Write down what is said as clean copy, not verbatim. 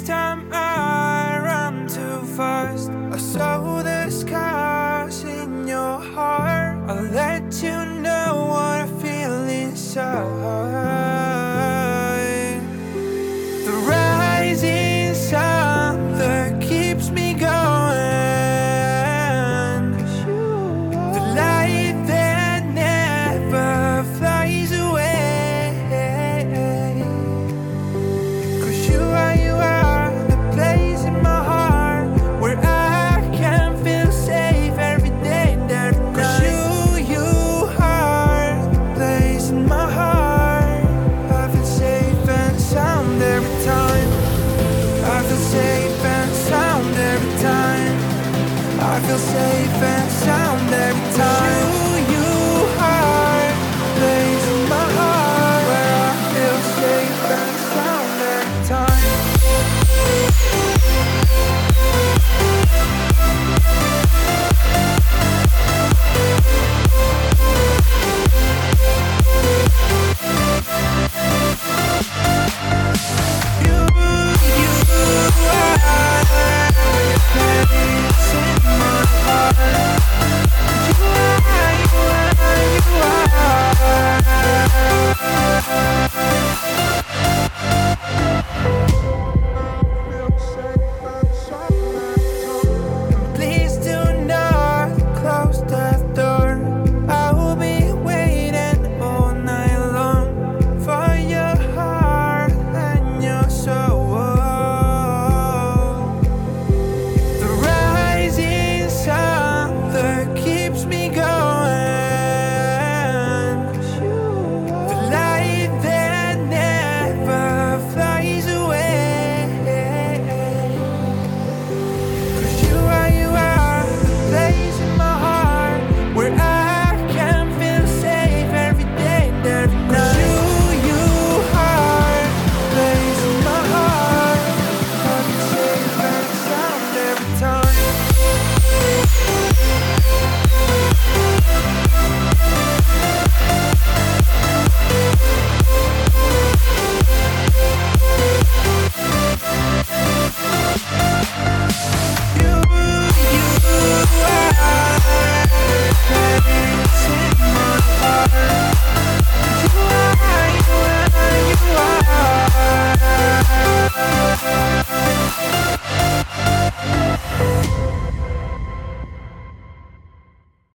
this time I run too fast. I saw the scars in your heart. I'll let you know what I feel inside. The rising sun that keeps me going, the light that never flies away. 'Cause you are the place in my heart where I can feel safe every day and every night. 'Cause you are the place in my heart. I feel safe and sound every time. I feel safe and sound every time. I feel safe and sound.